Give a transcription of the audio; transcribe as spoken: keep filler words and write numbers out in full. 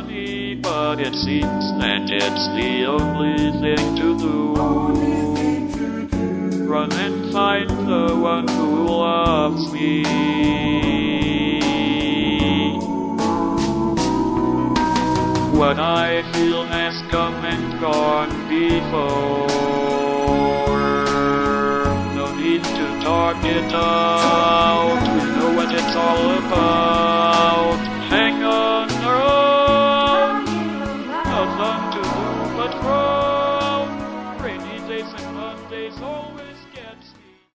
funny, but it seems that it's the only thing to do. Run and find the one who loves me. What I feel has come and gone before. No need to talk it out. We know what it's all about.